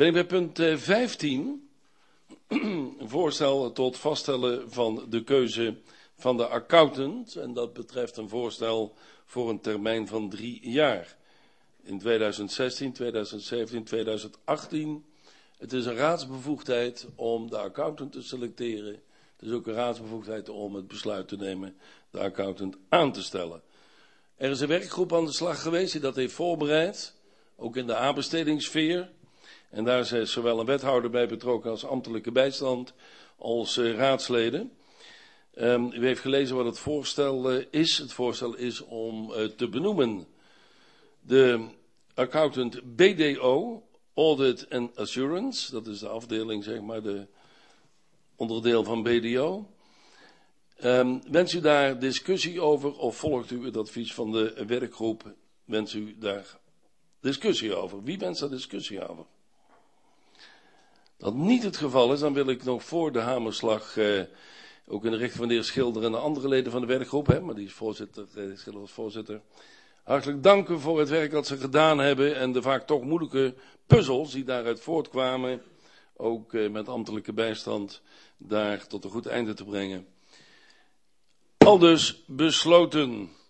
Ben ik bij punt 15, een voorstel tot vaststellen van de keuze van de accountant. En dat betreft een voorstel voor een termijn van 3 jaar. In 2016, 2017, 2018. Het is een raadsbevoegdheid om de accountant te selecteren. Het is ook een raadsbevoegdheid om het besluit te nemen de accountant aan te stellen. Er is een werkgroep aan de slag geweest die dat heeft voorbereid. Ook in de aanbestedingssfeer. En daar is zowel een wethouder bij betrokken als ambtelijke bijstand als raadsleden. U heeft gelezen wat het voorstel is. Het voorstel is om te benoemen de accountant BDO, Audit and Assurance. Dat is de afdeling, zeg maar, de onderdeel van BDO. Wens u daar discussie over of volgt u het advies van de werkgroep? Wens u daar discussie over? Wie wenst daar discussie over? Dat niet het geval is, dan wil ik nog voor de hamerslag, ook in de richting van de heer Schilder en de andere leden van de werkgroep, maar die is voorzitter, Schilder was voorzitter, hartelijk danken voor het werk dat ze gedaan hebben en de vaak toch moeilijke puzzels die daaruit voortkwamen, ook met ambtelijke bijstand, daar tot een goed einde te brengen. Aldus besloten.